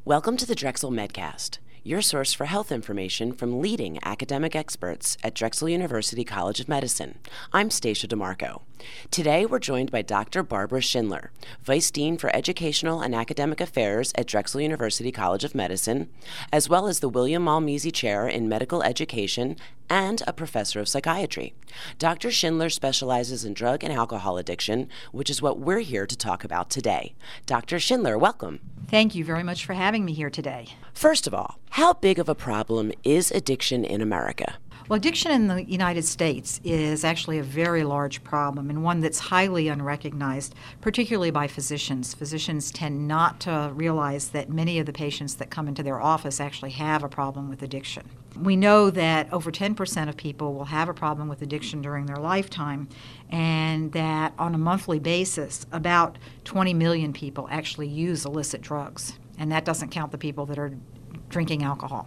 Welcome to the Drexel Medcast, your source for health information from leading academic experts at Drexel University College of Medicine. I'm Stacia DeMarco. Today we're joined by Dr. Barbara Schindler, Vice Dean for Educational and Academic Affairs at Drexel University College of Medicine, as well as the William Malmesey Chair in Medical Education and a professor of psychiatry. Dr. Schindler specializes in drug and alcohol addiction, which is what we're here to talk about today. Dr. Schindler, welcome. Thank you very much for having me here today. First of all, how big of a problem is addiction in America? Well, addiction in the United States is actually a very large problem and one that's highly unrecognized, particularly by physicians. Physicians tend not to realize that many of the patients that come into their office actually have a problem with addiction. We know that over 10% of people will have a problem with addiction during their lifetime, and that on a monthly basis, about 20 million people actually use illicit drugs. And that doesn't count the people that are drinking alcohol.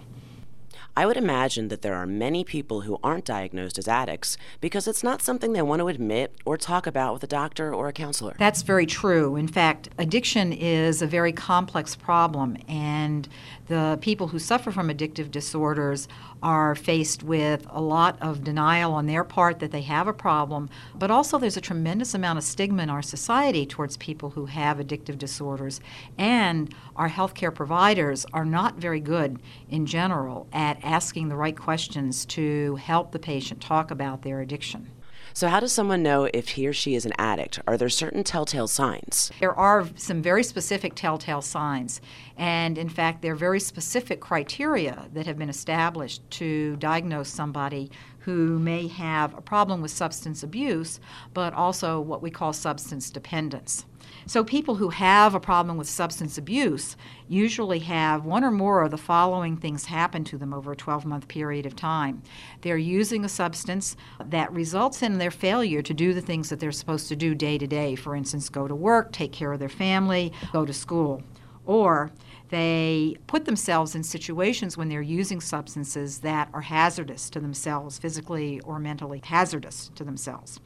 I would imagine that there are many people who aren't diagnosed as addicts because it's not something they want to admit or talk about with a doctor or a counselor. That's very true. In fact, addiction is a very complex problem, and the people who suffer from addictive disorders are faced with a lot of denial on their part that they have a problem, but also there's a tremendous amount of stigma in our society towards people who have addictive disorders, and our healthcare providers are not very good in general at asking the right questions to help the patient talk about their addiction. So how does someone know if he or she is an addict? Are there certain telltale signs? There are some very specific telltale signs, and in fact, there are very specific criteria that have been established to diagnose somebody who may have a problem with substance abuse, but also what we call substance dependence. So people who have a problem with substance abuse usually have one or more of the following things happen to them over a 12-month period of time. They're using a substance that results in their failure to do the things that they're supposed to do day to day. For instance, go to work, take care of their family, go to school. Or they put themselves in situations when they're using substances that are hazardous to themselves, physically or mentally hazardous to themselves.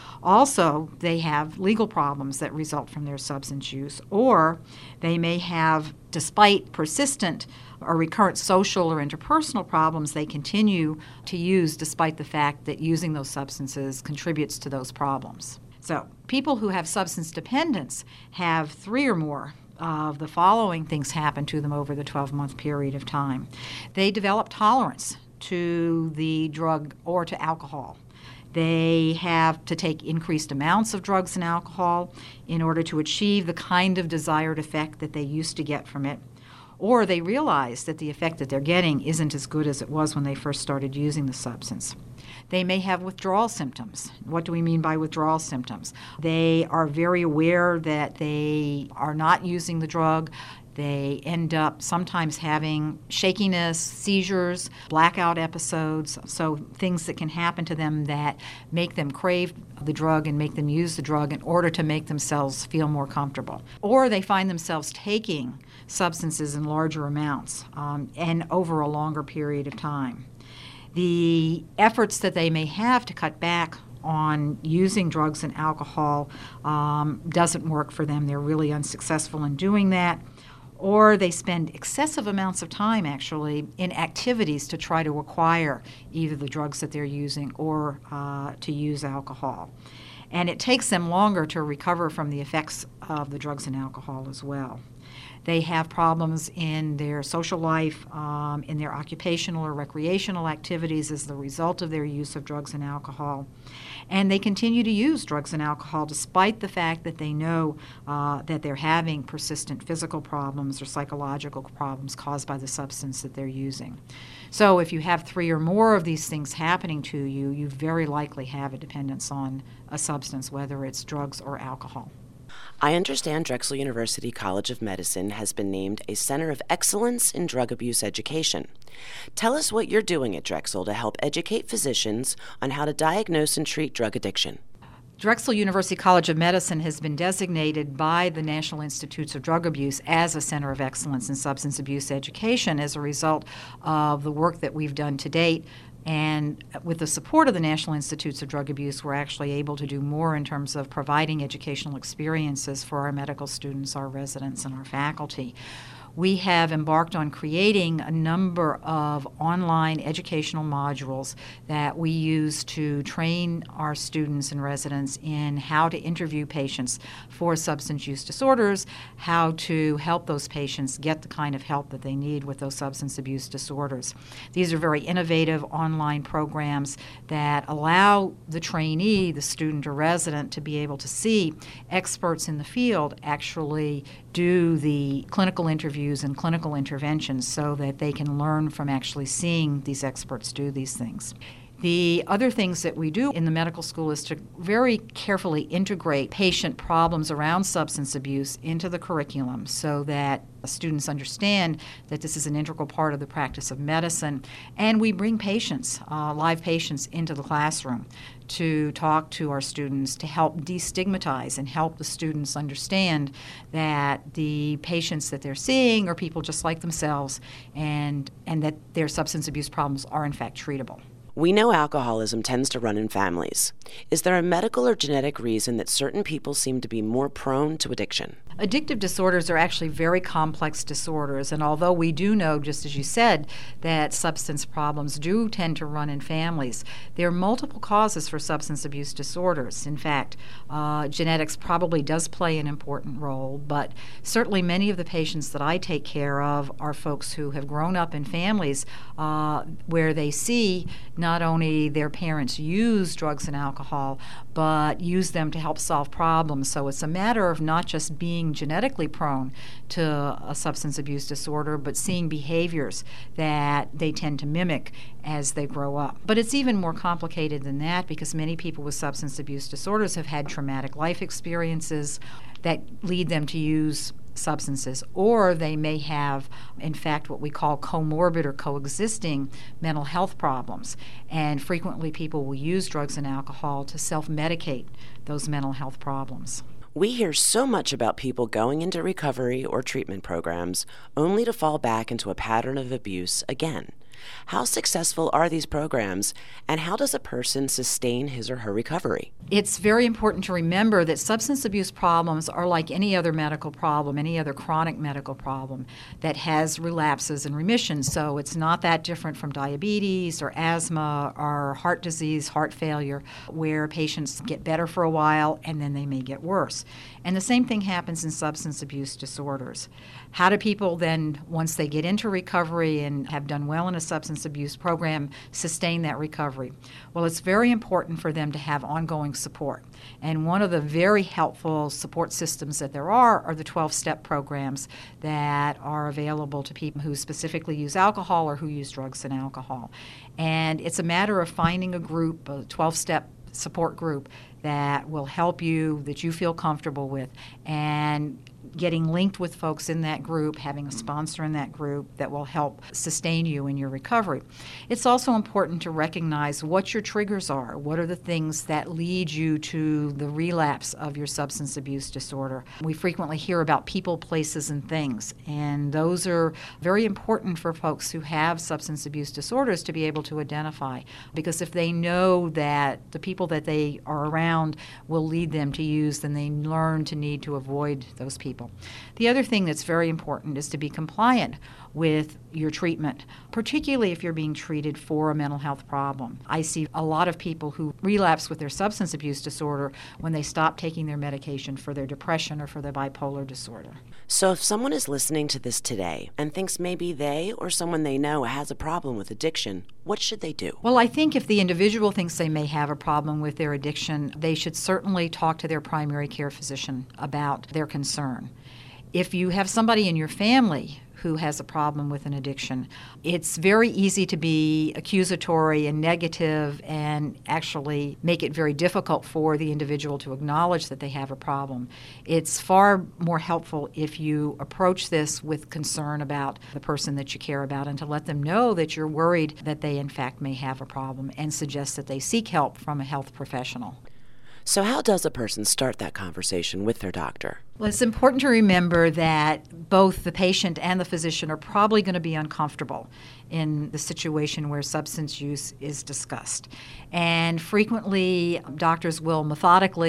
Also, they have legal problems that result from their substance use, or they may have, despite persistent or recurrent social or interpersonal problems, they continue to use despite the fact that using those substances contributes to those problems. So, people who have substance dependence have three or more of the following things happen to them over the 12-month period of time. They develop tolerance to the drug or to alcohol. They have to take increased amounts of drugs and alcohol in order to achieve the kind of desired effect that they used to get from it. Or they realize that the effect that they're getting isn't as good as it was when they first started using the substance. They may have withdrawal symptoms. What do we mean by withdrawal symptoms? They are very aware that they are not using the drug. They end up sometimes having shakiness, seizures, blackout episodes, so things that can happen to them that make them crave the drug and make them use the drug in order to make themselves feel more comfortable. Or they find themselves taking substances in larger amounts and over a longer period of time. The efforts that they may have to cut back on using drugs and alcohol doesn't work for them. They're really unsuccessful in doing that. Or they spend excessive amounts of time, actually, in activities to try to acquire either the drugs that they're using or to use alcohol. And it takes them longer to recover from the effects of the drugs and alcohol as well. They have problems in their social life, in their occupational or recreational activities as the result of their use of drugs and alcohol. And they continue to use drugs and alcohol despite the fact that they know that they're having persistent physical problems or psychological problems caused by the substance that they're using. So if you have three or more of these things happening to you, you very likely have a dependence on a substance, whether it's drugs or alcohol. I understand Drexel University College of Medicine has been named a Center of Excellence in Drug Abuse Education. Tell us what you're doing at Drexel to help educate physicians on how to diagnose and treat drug addiction. Drexel University College of Medicine has been designated by the National Institutes of Drug Abuse as a Center of Excellence in Substance Abuse Education as a result of the work that we've done to date. And with the support of the National Institutes of Drug Abuse, we're actually able to do more in terms of providing educational experiences for our medical students, our residents, and our faculty. we have embarked on creating a number of online educational modules that we use to train our students and residents in how to interview patients for substance use disorders, how to help those patients get the kind of help that they need with those substance abuse disorders. These are very innovative online programs that allow the trainee, the student or resident, to be able to see experts in the field actually do the clinical interviews and clinical interventions so that they can learn from actually seeing these experts do these things. The other things that we do in the medical school is to very carefully integrate patient problems around substance abuse into the curriculum so that students understand that this is an integral part of the practice of medicine. And we bring patients, live patients, into the classroom to talk to our students to help destigmatize and help the students understand that the patients that they're seeing are people just like themselves and that their substance abuse problems are in fact treatable. We know alcoholism tends to run in families. Is there a medical or genetic reason that certain people seem to be more prone to addiction? Addictive disorders are actually very complex disorders, and although we do know, just as you said, that substance problems do tend to run in families, there are multiple causes for substance abuse disorders. In fact, genetics probably does play an important role, but certainly many of the patients that I take care of are folks who have grown up in families where they see not only their parents use drugs and alcohol, but use them to help solve problems. So it's a matter of not just being genetically prone to a substance abuse disorder, but seeing behaviors that they tend to mimic as they grow up. But it's even more complicated than that because many people with substance abuse disorders have had traumatic life experiences that lead them to use substances, or they may have, in fact, what we call comorbid or coexisting mental health problems. And frequently people will use drugs and alcohol to self-medicate those mental health problems. We hear so much about people going into recovery or treatment programs only to fall back into a pattern of abuse again. How successful are these programs, and how does a person sustain his or her recovery? It's very important to remember that substance abuse problems are like any other medical problem, any other chronic medical problem that has relapses and remissions. So it's not that different from diabetes or asthma or heart disease, heart failure, where patients get better for a while and then they may get worse. And the same thing happens in substance abuse disorders. How do people then, once they get into recovery and have done well in a substance abuse program, sustain that recovery? Well, it's very important for them to have ongoing support. And one of the very helpful support systems that there are the 12-step programs that are available to people who specifically use alcohol or who use drugs and alcohol. And it's a matter of finding a group, a 12-step support group that will help you, that you feel comfortable with, and getting linked with folks in that group, having a sponsor in that group that will help sustain you in your recovery. It's also important to recognize what your triggers are. What are the things that lead you to the relapse of your substance abuse disorder? We frequently hear about people, places, and things, and those are very important for folks who have substance abuse disorders to be able to identify, because if they know that the people that they are around will lead them to use, then they learn to need to avoid those people. The other thing that's very important is to be compliant with your treatment, particularly if you're being treated for a mental health problem. I see a lot of people who relapse with their substance abuse disorder when they stop taking their medication for their depression or for their bipolar disorder. So if someone is listening to this today and thinks maybe they or someone they know has a problem with addiction, what should they do? Well, I think if the individual thinks they may have a problem with their addiction, they should certainly talk to their primary care physician about their concern. If you have somebody in your family who has a problem with an addiction, it's very easy to be accusatory and negative and actually make it very difficult for the individual to acknowledge that they have a problem. It's far more helpful if you approach this with concern about the person that you care about and to let them know that you're worried that they in fact may have a problem and suggest that they seek help from a health professional. So how does a person start that conversation with their doctor? Well, it's important to remember that both the patient and the physician are probably going to be uncomfortable in the situation where substance use is discussed. And frequently, doctors will methodically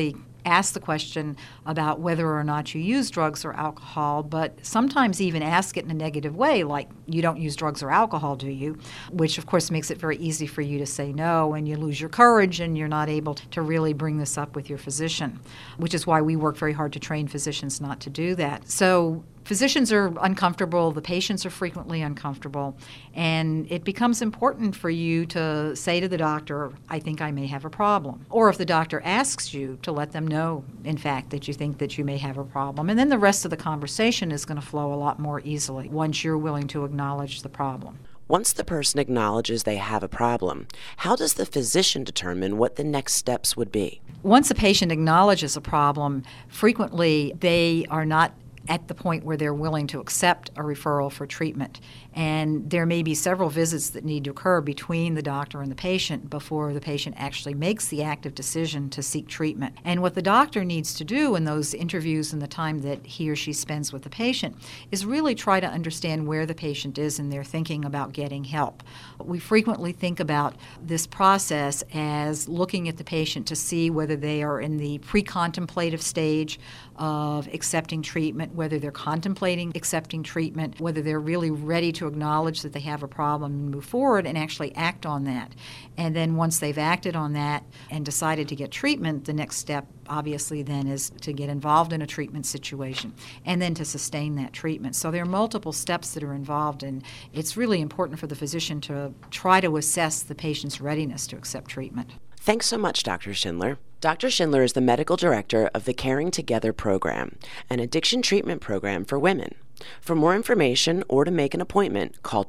ask the question about whether or not you use drugs or alcohol, but sometimes even ask it in a negative way, like, you don't use drugs or alcohol, do you? Which, of course, makes it very easy for you to say no, and you lose your courage, and you're not able to really bring this up with your physician, which is why we work very hard to train physicians not to do that. So physicians are uncomfortable, the patients are frequently uncomfortable, and it becomes important for you to say to the doctor, I think I may have a problem. Or if the doctor asks you, to let them know, in fact, that you think that you may have a problem. And then the rest of the conversation is going to flow a lot more easily once you're willing to acknowledge the problem. Once the person acknowledges they have a problem, how does the physician determine what the next steps would be? Once a patient acknowledges a problem, frequently they are not at the point where they're willing to accept a referral for treatment. And there may be several visits that need to occur between the doctor and the patient before the patient actually makes the active decision to seek treatment. And what the doctor needs to do in those interviews and the time that he or she spends with the patient is really try to understand where the patient is in their thinking about getting help. We frequently think about this process as looking at the patient to see whether they are in the pre-contemplative stage of accepting treatment, whether they're contemplating accepting treatment, whether they're really ready to acknowledge that they have a problem and move forward and actually act on that. And then once they've acted on that and decided to get treatment, the next step obviously then is to get involved in a treatment situation and then to sustain that treatment. So there are multiple steps that are involved, and it's really important for the physician to try to assess the patient's readiness to accept treatment. Thanks so much, Dr. Schindler. Dr. Schindler is the medical director of the Caring Together program, an addiction treatment program for women. For more information or to make an appointment, call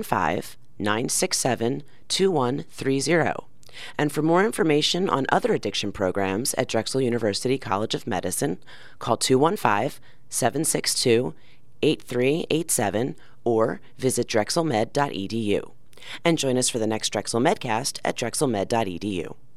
215-967-2130. And for more information on other addiction programs at Drexel University College of Medicine, call 215-762-8387 or visit drexelmed.edu. And join us for the next Drexel Medcast at drexelmed.edu.